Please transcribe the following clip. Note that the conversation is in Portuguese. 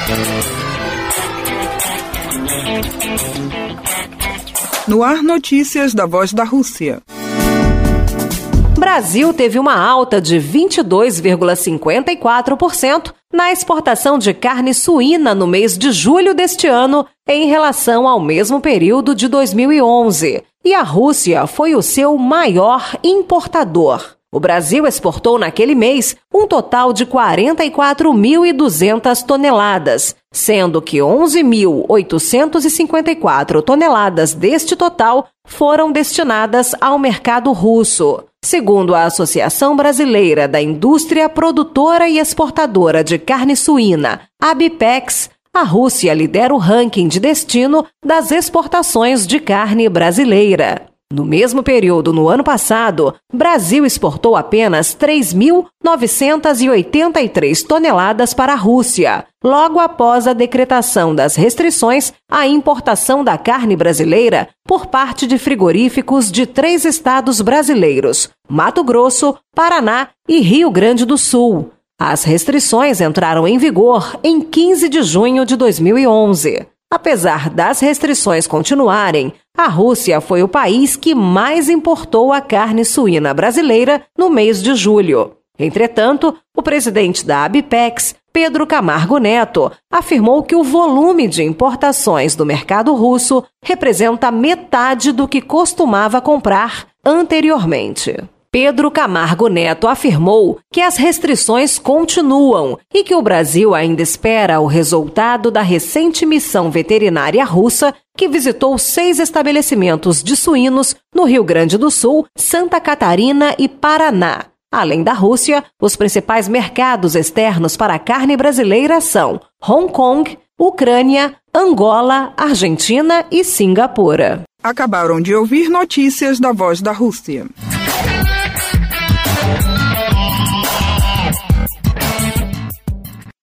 No ar, notícias da Voz da Rússia. Brasil teve uma alta de 22,54% na exportação de carne suína no mês de julho deste ano em relação ao mesmo período de 2011. E a Rússia foi o seu maior importador. O Brasil exportou naquele mês um total de 44.200 toneladas, sendo que 11.854 toneladas deste total foram destinadas ao mercado russo. Segundo a Associação Brasileira da Indústria Produtora e Exportadora de Carne Suína, ABIPEX, a Rússia lidera o ranking de destino das exportações de carne brasileira. No mesmo período, no ano passado, Brasil exportou apenas 3.983 toneladas para a Rússia, logo após a decretação das restrições à importação da carne brasileira por parte de frigoríficos de 3 estados brasileiros, Mato Grosso, Paraná e Rio Grande do Sul. As restrições entraram em vigor em 15 de junho de 2011. Apesar das restrições continuarem, a Rússia foi o país que mais importou a carne suína brasileira no mês de julho. Entretanto, o presidente da ABIPEX, Pedro Camargo Neto, afirmou que o volume de importações do mercado russo representa metade do que costumava comprar anteriormente. Pedro Camargo Neto afirmou que as restrições continuam e que o Brasil ainda espera o resultado da recente missão veterinária russa que visitou 6 estabelecimentos de suínos no Rio Grande do Sul, Santa Catarina e Paraná. Além da Rússia, os principais mercados externos para a carne brasileira são Hong Kong, Ucrânia, Angola, Argentina e Singapura. Acabaram de ouvir notícias da Voz da Rússia.